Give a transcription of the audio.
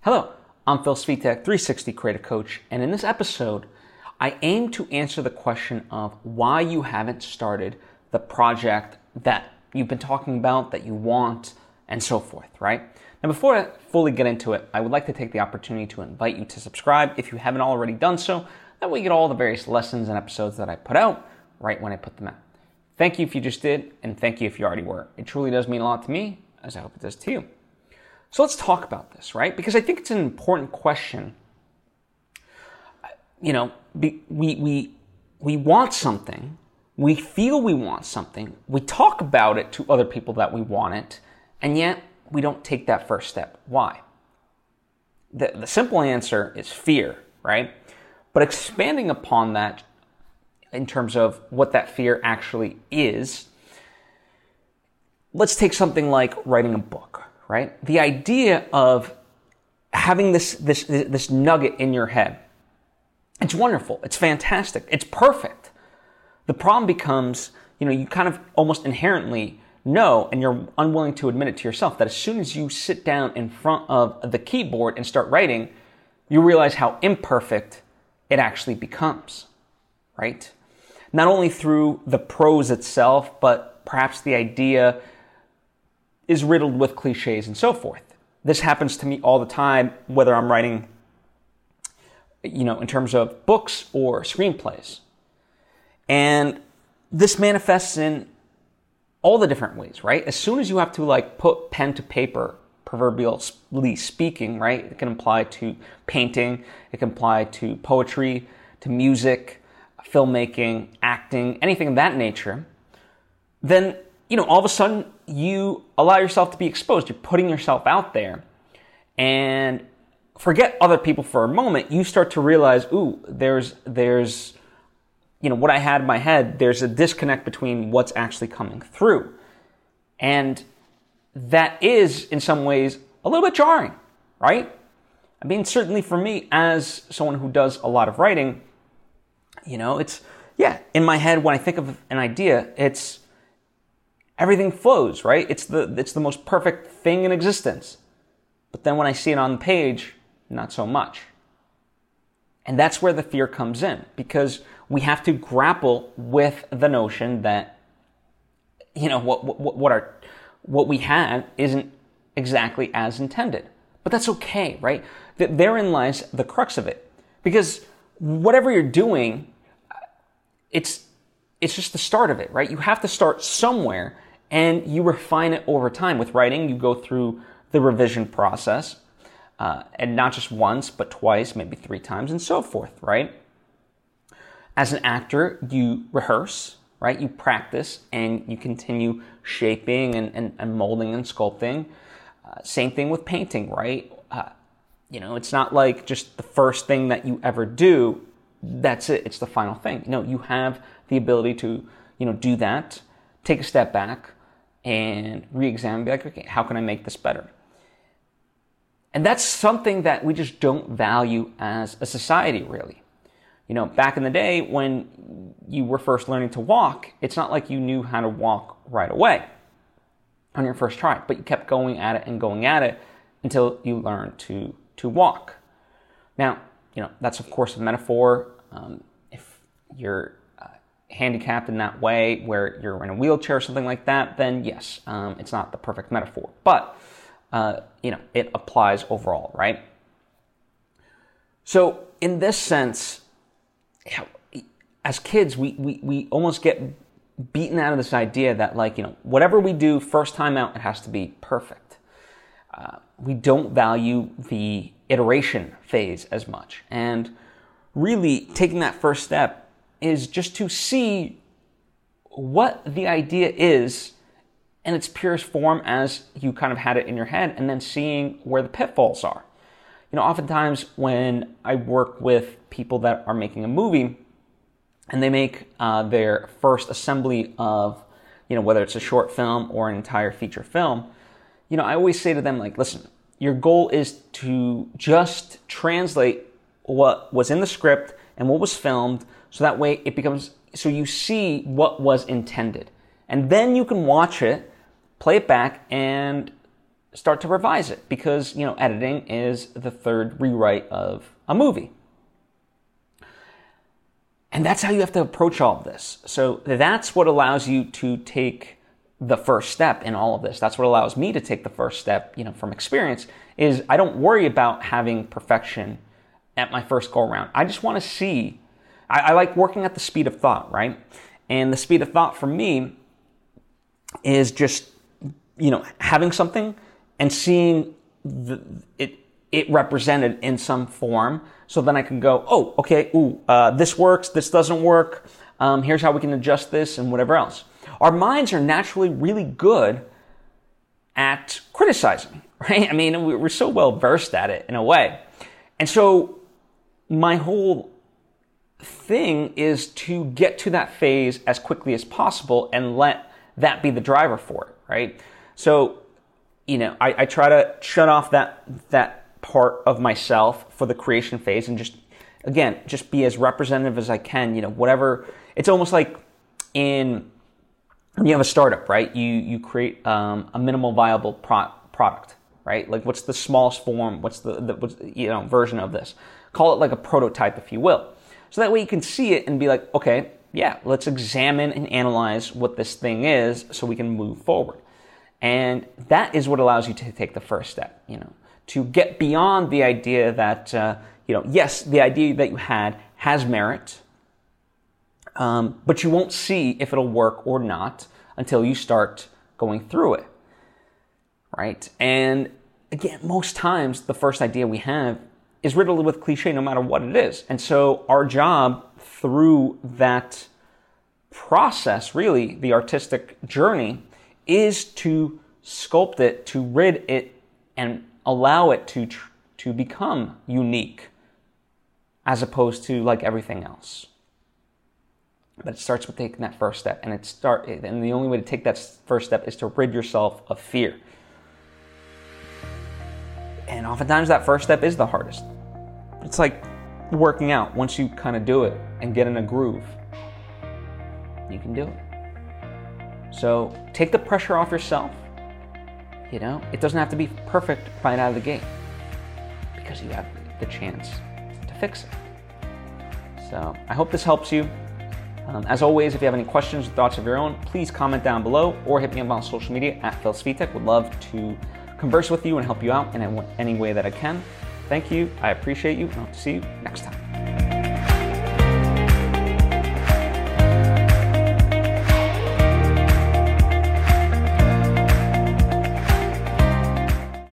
Hello, I'm Phil Svitek, 360 Creative Coach, and in this episode, I aim to answer the question of why you haven't started the project that you've been talking about, that you want, and so forth, right? Now, before I fully get into it, I would like to take the opportunity to invite you to subscribe if you haven't already done so. That way you get all the various lessons and episodes that I put out right when I put them out. Thank you if you just did, and thank you if you already were. It truly does mean a lot to me, as I hope it does to you. So let's talk about this, right? Because I think it's an important question. You know, we want something, we feel we want something, we talk about it to other people that we want it, and yet we don't take that first step. Why? The simple answer is fear, right? But expanding upon that in terms of what that fear actually is, let's take something like writing a book. Right? The idea of having this nugget in your head, it's wonderful. It's fantastic. It's perfect. The problem becomes, you kind of almost inherently know, and you're unwilling to admit it to yourself, that as soon as you sit down in front of the keyboard and start writing, you realize how imperfect it actually becomes, right? Not only through the prose itself, but perhaps the idea is riddled with cliches and so forth. This happens to me all the time, whether I'm writing, in terms of books or screenplays. And this manifests in all the different ways, right? As soon as you have to put pen to paper, proverbially speaking, right? It can apply to painting, it can apply to poetry, to music, filmmaking, acting, anything of that nature, then all of a sudden you allow yourself to be exposed. You're putting yourself out there, and forget other people for a moment. You start to realize, there's what I had in my head. There's a disconnect between what's actually coming through. And that is in some ways a little bit jarring, right? I mean, certainly for me as someone who does a lot of writing, it's, in my head when I think of an idea, it's, everything flows, right? It's the most perfect thing in existence. But then when I see it on the page, not so much. And that's where the fear comes in, because we have to grapple with the notion that, what we had isn't exactly as intended. But that's okay, right? Therein lies the crux of it. Because whatever you're doing, it's just the start of it, right? You have to start somewhere, and you refine it over time. With writing, you go through the revision process, and not just once, but twice, maybe 3 times, and so forth, right? As an actor, you rehearse, right? You practice, and you continue shaping and molding and sculpting. Same thing with painting, right? It's not like just the first thing that you ever do, that's it, it's the final thing. You have the ability to, do that, take a step back, and re-examine, be like, okay, how can I make this better? And that's something that we just don't value as a society, really. Back in the day when you were first learning to walk, it's not like you knew how to walk right away on your first try, but you kept going at it until you learned to walk. Now, that's of course a metaphor. If you're handicapped in that way, where you're in a wheelchair or something like that, then yes, it's not the perfect metaphor. But, it applies overall, right? So in this sense, as kids, we almost get beaten out of this idea that whatever we do first time out, it has to be perfect. We don't value the iteration phase as much. And really taking that first step is just to see what the idea is in its purest form as you kind of had it in your head, and then seeing where the pitfalls are. Oftentimes when I work with people that are making a movie and they make their first assembly of, whether it's a short film or an entire feature film, I always say to them, listen, your goal is to just translate what was in the script and what was filmed, so that way so you see what was intended. And then you can watch it, play it back, and start to revise it, because, you know, editing is the third rewrite of a movie. And that's how you have to approach all of this. So that's what allows you to take the first step in all of this. That's what allows me to take the first step, you know, from experience, is I don't worry about having perfection at my first go around. I just want to see, I like working at the speed of thought, right? And the speed of thought for me is just, you know, having something and seeing it represented in some form, so then I can go, oh, okay, this works, this doesn't work, here's how we can adjust this, and whatever else. Our minds are naturally really good at criticizing, right? I mean, we're so well versed at it in a way. And so my whole thing is to get to that phase as quickly as possible and let that be the driver for it, right? So, you know, I try to shut off that part of myself for the creation phase and just be as representative as I can, you know, whatever. It's almost like when you have a startup, right? You create a minimal viable product, right? Like, what's the smallest form? What's the version of this? Call it like a prototype, if you will. So that way you can see it and be like, okay, yeah, let's examine and analyze what this thing is so we can move forward. And that is what allows you to take the first step, you know, to get beyond the idea that, yes, the idea that you had has merit, but you won't see if it'll work or not until you start going through it, right? And again, most times the first idea we have is riddled with cliche no matter what it is. And so our job through that process, really, the artistic journey, is to sculpt it, to rid it, and allow it to become unique, as opposed to like everything else. But it starts with taking that first step, and the only way to take that first step is to rid yourself of fear. And oftentimes that first step is the hardest. It's like working out. Once you kind of do it and get in a groove, you can do it. So take the pressure off yourself. You know, it doesn't have to be perfect right out of the gate, because you have the chance to fix it. So I hope this helps you. As always, if you have any questions or thoughts of your own, please comment down below or hit me up on social media at Phil Svitek. Would love to converse with you and help you out in any way that I can. Thank you. I appreciate you. And I'll see you next time.